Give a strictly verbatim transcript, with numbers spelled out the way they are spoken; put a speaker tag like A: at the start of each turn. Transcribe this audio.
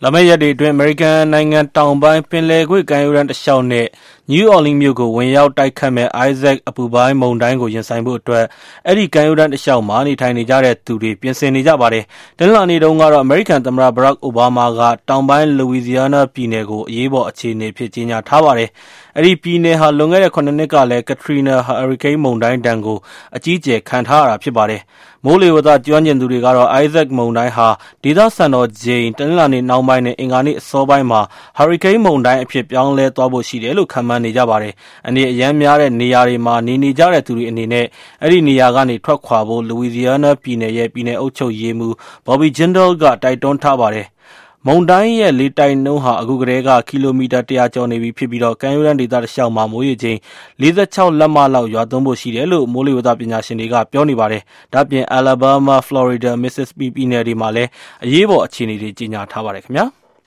A: လာမယ့်ရက်တွေအတွင်းအမေရိကန်နိုင်ငံတောင်ပိုင်းပင်လယ်ကွေ့ကမ်းရိုးတန်းတစ်လျှောက်နဲ့နယူးအော်လင်းမြို့ကိုဝင်ရောက်တိုက်ခတ်မဲ့ Isaac အပူပိုင်းမုန်တိုင်းကိုရင်ဆိုင်ဖို့အတွက်အဲ့ဒီကမ်းရိုးတန်းတစ်လျှောက်မှာနေထိုင်နေကြတဲ့သူတွေပြင်ဆင်နေကြပါတယ်။တနင်္လာနေ့တုန်းကတော့အမေရိကန်သမ္မတ Barack Obama ကတောင်ပိုင်း Louisiana ပြည်နယ်ကိုအရေးပေါ်အခြေအနေဖြစ်ကြေညာထားပါတယ်။အဲ့ဒီပြည်နယ်ဟာလွန်ခဲ့တဲ့ခုနှစ်နှစ်ကလည်း Katrina ဟာရီကိန်းမုန်တိုင်းဒဏ်ကိုအကြီးအကျယ်ခံထားရတာဖြစ်ပါတယ်။မိုးလေဝသကျွမ်းကျင်သူတွေကတော့ Isaac မုန်တိုင်းဟာဒေသစံတော်ချိန်တနင်္လာနေ့နှောင်းပိုင်းနဲ့အင်္ဂါနေ့အစောပိုင်းမှာဟာရီကိန်းမုန်တိုင်းအဖြစ်ပြောင်းလဲသွားဖို့ရှိတယ်လို့ခန့်မှန်းနေကြပါတယ်။အနေအရမ်းများတဲ့နေရာတွေမှာနေနေကြတဲ့သူတွေအနေနဲ့အဲ့ဒီနေရာကနေထွက်ခွာဖို့ Louisiana ပြည်နယ်ရဲ့ပြည်နယ်အုပ်ချုပ်ရေးမှူး Bobby Jindal ကတိုက်တွန်းထားပါတယ်။မုန်တိုင်းရဲ့လေတိုက်နှုန်းဟာအခုကတည်းကကီလိုမီတာတစ်ရာကျော်နေပြီဖြစ်ပြီးတော့ကမ်းရိုးတန်းဒေသတစ်လျှောက်မှာမိုးရေချိန်လေးสิบหกလက်မလောက်ရွာသွန်းဖို့ရှိတယ်လို့မိုးလေဝသပညာရှင်တွေကပြောနေပါတယ်။ဒါ့အပြင် Alabama, Florida, Mississippi ပြည်နယ်တွေမှာလည်းအရေးပေါ်အခြေအနေတွေကြေညာထားပါတယ်ခင်ဗျာ။